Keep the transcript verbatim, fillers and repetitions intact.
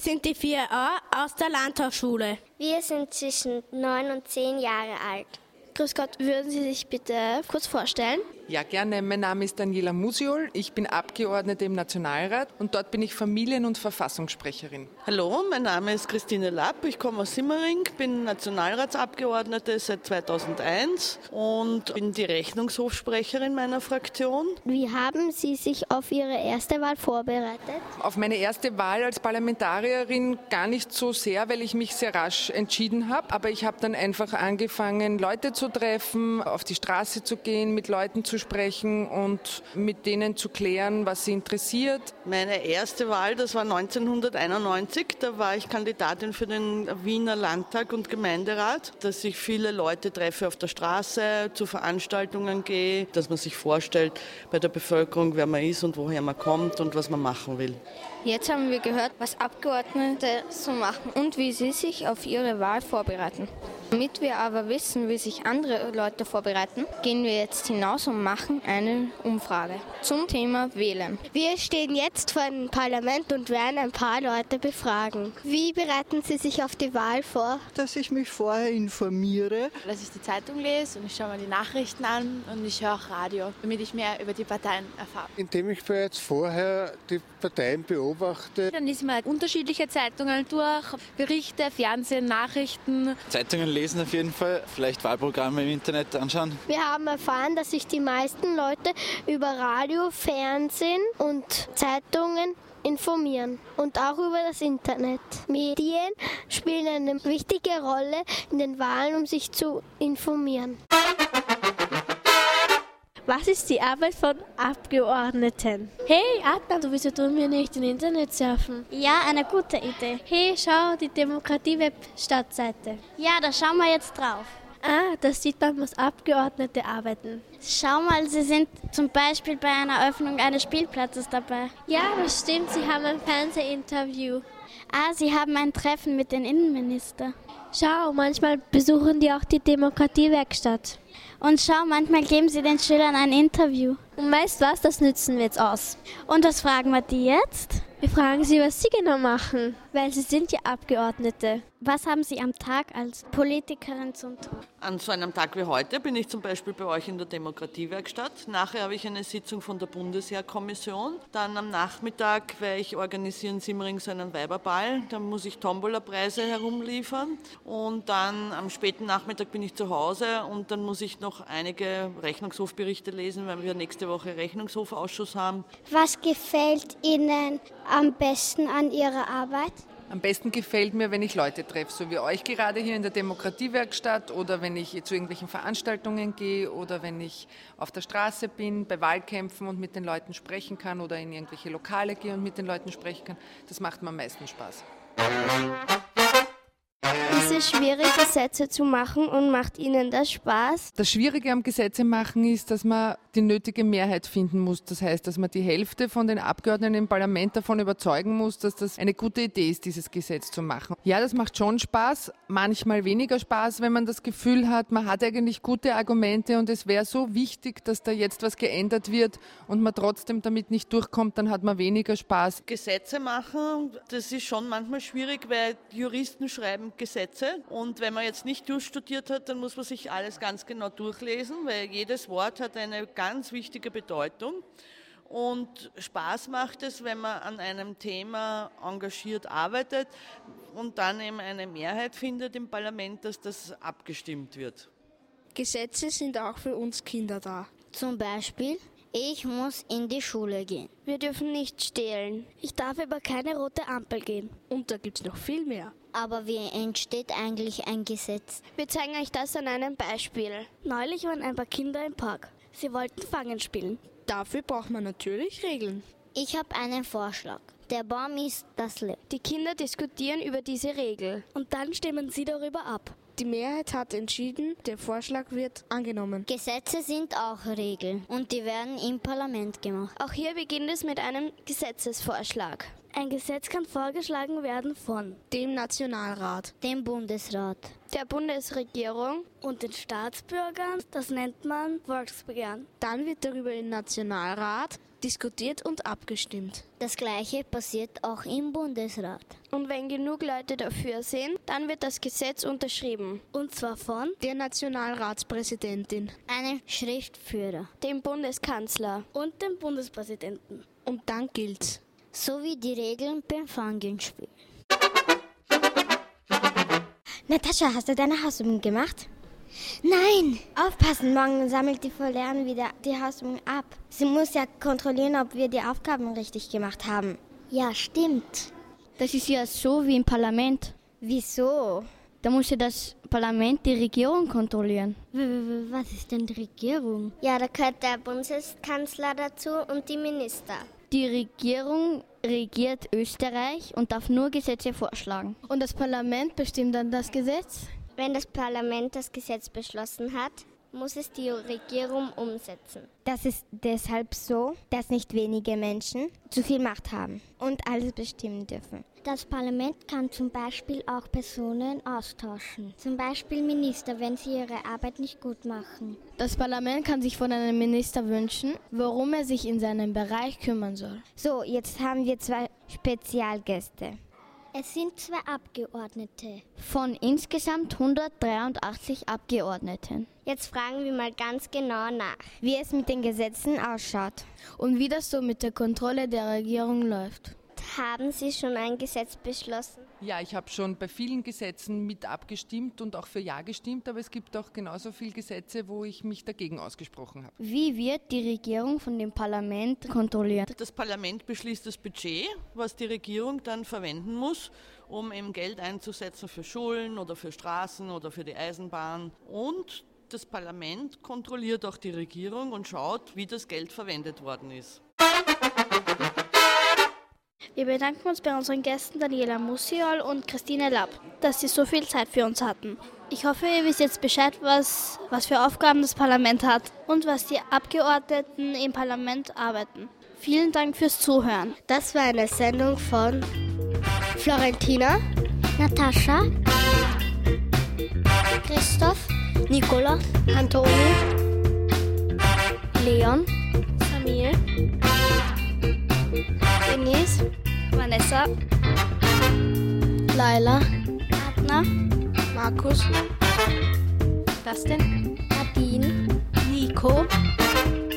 Wir sind die vier A aus der Landhausschule. Wir sind zwischen neun und zehn Jahre alt. Grüß Gott, würden Sie sich bitte kurz vorstellen? Ja, gerne. Mein Name ist Daniela Musiol. Ich bin Abgeordnete im Nationalrat und dort bin ich Familien- und Verfassungssprecherin. Hallo, mein Name ist Christine Lapp. Ich komme aus Simmering, bin Nationalratsabgeordnete seit zweitausendeins und bin die Rechnungshofsprecherin meiner Fraktion. Wie haben Sie sich auf Ihre erste Wahl vorbereitet? Auf meine erste Wahl als Parlamentarierin gar nicht so sehr, weil ich mich sehr rasch entschieden habe. Aber ich habe dann einfach angefangen, Leute zu treffen, auf die Straße zu gehen, mit Leuten zu sprechen und mit denen zu klären, was sie interessiert. Meine erste Wahl, das war neunzehnhunderteinundneunzig, da war ich Kandidatin für den Wiener Landtag und Gemeinderat, dass ich viele Leute treffe auf der Straße, zu Veranstaltungen gehe, dass man sich vorstellt bei der Bevölkerung, wer man ist und woher man kommt und was man machen will. Jetzt haben wir gehört, was Abgeordnete so machen und wie sie sich auf ihre Wahl vorbereiten. Damit wir aber wissen, wie sich andere Leute vorbereiten, gehen wir jetzt hinaus und machen eine Umfrage zum Thema Wählen. Wir stehen jetzt vor dem Parlament und werden ein paar Leute befragen. Wie bereiten Sie sich auf die Wahl vor? Dass ich mich vorher informiere. Dass ich die Zeitung lese und ich schaue mir die Nachrichten an und ich höre auch Radio, damit ich mehr über die Parteien erfahre. Indem ich bereits vorher die Parteien beobachte. Dann lesen wir unterschiedliche Zeitungen durch, Berichte, Fernsehen, Nachrichten. Zeitungen lesen auf jeden Fall, vielleicht Wahlprogramme im Internet anschauen. Wir haben erfahren, dass sich die meisten Leute über Radio, Fernsehen und Zeitungen informieren und auch über das Internet. Medien spielen eine wichtige Rolle in den Wahlen, um sich zu informieren. Was ist die Arbeit von Abgeordneten? Hey Adnan, du wieso tun wir nicht im Internet surfen? Ja, eine gute Idee. Hey, schau, die Demokratie-Web-Startseite. Ja, da schauen wir jetzt drauf. Ah, da sieht man, was Abgeordnete arbeiten. Schau mal, Sie sind zum Beispiel bei einer Eröffnung eines Spielplatzes dabei. Ja, das stimmt, Sie haben ein Fernsehinterview. Ah, Sie haben ein Treffen mit dem Innenminister. Schau, manchmal besuchen die auch die Demokratiewerkstatt. Und schau, manchmal geben sie den Schülern ein Interview. Und weißt was, das nützen wir jetzt aus. Und was fragen wir die jetzt? Wir fragen sie, was sie genau machen, weil sie sind ja Abgeordnete. Was haben Sie am Tag als Politikerin zu tun? An so einem Tag wie heute bin ich zum Beispiel bei euch in der Demokratiewerkstatt. Nachher habe ich eine Sitzung von der Bundesheerkommission. Dann am Nachmittag werde ich organisieren in Simmering so einen Weiberball. Dann muss ich Tombola-Preise herumliefern. Und dann am späten Nachmittag bin ich zu Hause und dann muss ich noch einige Rechnungshofberichte lesen, weil wir nächste Woche Rechnungshofausschuss haben. Was gefällt Ihnen am besten an Ihrer Arbeit? Am besten gefällt mir, wenn ich Leute treffe, so wie euch gerade hier in der Demokratiewerkstatt oder wenn ich zu irgendwelchen Veranstaltungen gehe oder wenn ich auf der Straße bin, bei Wahlkämpfen und mit den Leuten sprechen kann oder in irgendwelche Lokale gehe und mit den Leuten sprechen kann. Das macht mir am meisten Spaß. Ist es schwierig, Gesetze zu machen und macht Ihnen das Spaß? Das Schwierige am Gesetze machen ist, dass man die nötige Mehrheit finden muss. Das heißt, dass man die Hälfte von den Abgeordneten im Parlament davon überzeugen muss, dass das eine gute Idee ist, dieses Gesetz zu machen. Ja, das macht schon Spaß, manchmal weniger Spaß, wenn man das Gefühl hat, man hat eigentlich gute Argumente und es wäre so wichtig, dass da jetzt was geändert wird und man trotzdem damit nicht durchkommt, dann hat man weniger Spaß. Gesetze machen, das ist schon manchmal schwierig, weil Juristen schreiben Gesetze und wenn man jetzt nicht durchstudiert hat, dann muss man sich alles ganz genau durchlesen, weil jedes Wort hat eine ganz wichtige Bedeutung und Spaß macht es, wenn man an einem Thema engagiert arbeitet und dann eben eine Mehrheit findet im Parlament, dass das abgestimmt wird. Gesetze sind auch für uns Kinder da. Zum Beispiel, ich muss in die Schule gehen. Wir dürfen nicht stehlen. Ich darf über keine rote Ampel gehen. Und da gibt's noch viel mehr. Aber wie entsteht eigentlich ein Gesetz? Wir zeigen euch das an einem Beispiel. Neulich waren ein paar Kinder im Park. Sie wollten Fangen spielen. Dafür braucht man natürlich Regeln. Ich habe einen Vorschlag. Der Baum ist das Leben. Die Kinder diskutieren über diese Regel. Und dann stimmen sie darüber ab. Die Mehrheit hat entschieden, der Vorschlag wird angenommen. Gesetze sind auch Regeln und die werden im Parlament gemacht. Auch hier beginnt es mit einem Gesetzesvorschlag. Ein Gesetz kann vorgeschlagen werden von dem Nationalrat, dem Bundesrat, der Bundesregierung und den Staatsbürgern. Das nennt man Volksbegehren. Dann wird darüber im Nationalrat diskutiert und abgestimmt. Das Gleiche passiert auch im Bundesrat. Und wenn genug Leute dafür sind, dann wird das Gesetz unterschrieben. Und zwar von der Nationalratspräsidentin, einem Schriftführer, dem Bundeskanzler und dem Bundespräsidenten. Und dann gilt's. So wie die Regeln beim Fangenspiel. Natascha, hast du deine Hausübungen gemacht? Nein! Aufpassen, morgen sammelt die Verlernen wieder die Hausübungen ab. Sie muss ja kontrollieren, ob wir die Aufgaben richtig gemacht haben. Ja, stimmt. Das ist ja so wie im Parlament. Wieso? Da muss ja das Parlament die Regierung kontrollieren. Was ist denn die Regierung? Ja, da gehört der Bundeskanzler dazu und die Minister. Die Regierung regiert Österreich und darf nur Gesetze vorschlagen. Und das Parlament bestimmt dann das Gesetz? Wenn das Parlament das Gesetz beschlossen hat, muss es die Regierung umsetzen. Das ist deshalb so, dass nicht wenige Menschen zu viel Macht haben und alles bestimmen dürfen. Das Parlament kann zum Beispiel auch Personen austauschen. Zum Beispiel Minister, wenn sie ihre Arbeit nicht gut machen. Das Parlament kann sich von einem Minister wünschen, worum er sich in seinem Bereich kümmern soll. So, jetzt haben wir zwei Spezialgäste. Es sind zwei Abgeordnete. Von insgesamt hundertdreiundachtzig Abgeordneten. Jetzt fragen wir mal ganz genau nach, wie es mit den Gesetzen ausschaut. Und wie das so mit der Kontrolle der Regierung läuft. Haben Sie schon ein Gesetz beschlossen? Ja, ich habe schon bei vielen Gesetzen mit abgestimmt und auch für Ja gestimmt, aber es gibt auch genauso viele Gesetze, wo ich mich dagegen ausgesprochen habe. Wie wird die Regierung von dem Parlament kontrolliert? Das Parlament beschließt das Budget, was die Regierung dann verwenden muss, um eben Geld einzusetzen für Schulen oder für Straßen oder für die Eisenbahn. Und das Parlament kontrolliert auch die Regierung und schaut, wie das Geld verwendet worden ist. Wir bedanken uns bei unseren Gästen Daniela Musiol und Christine Lapp, dass sie so viel Zeit für uns hatten. Ich hoffe, ihr wisst jetzt Bescheid, was, was für Aufgaben das Parlament hat und was die Abgeordneten im Parlament arbeiten. Vielen Dank fürs Zuhören. Das war eine Sendung von Florentina, Natascha, Christoph, Nicola, Antoni, Leon, Samir, Denise, Vanessa, Laila, Adna, Markus, Dustin, Nadine, Nico,